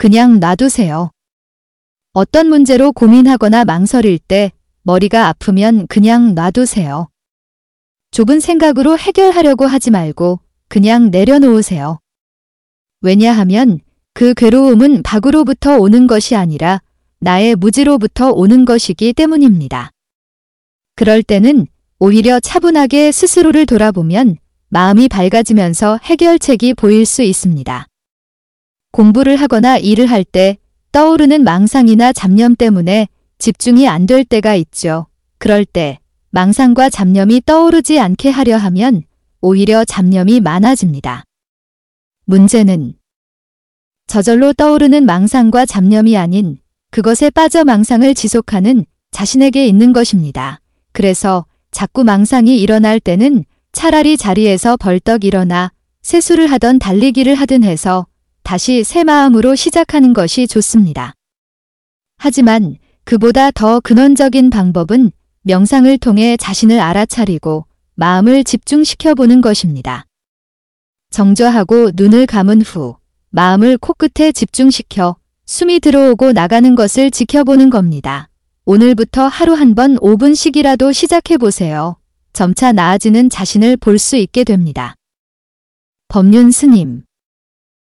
그냥 놔두세요. 어떤 문제로 고민하거나 망설일 때 머리가 아프면 그냥 놔두세요. 좁은 생각으로 해결하려고 하지 말고 그냥 내려놓으세요. 왜냐하면 그 괴로움은 밖으로부터 오는 것이 아니라 나의 무지로부터 오는 것이기 때문입니다. 그럴 때는 오히려 차분하게 스스로를 돌아보면 마음이 밝아지면서 해결책이 보일 수 있습니다. 공부를 하거나 일을 할 때 떠오르는 망상이나 잡념 때문에 집중이 안 될 때가 있죠. 그럴 때 망상과 잡념이 떠오르지 않게 하려 하면 오히려 잡념이 많아집니다. 문제는 저절로 떠오르는 망상과 잡념이 아닌 그것에 빠져 망상을 지속하는 자신에게 있는 것입니다. 그래서 자꾸 망상이 일어날 때는 차라리 자리에서 벌떡 일어나 세수를 하던 달리기를 하든 해서 다시 새 마음으로 시작하는 것이 좋습니다. 하지만 그보다 더 근원적인 방법은 명상을 통해 자신을 알아차리고 마음을 집중시켜 보는 것입니다. 정좌하고 눈을 감은 후 마음을 코끝에 집중시켜 숨이 들어오고 나가는 것을 지켜보는 겁니다. 오늘부터 하루 한 번 5분씩이라도 시작해 보세요. 점차 나아지는 자신을 볼 수 있게 됩니다. 법륜 스님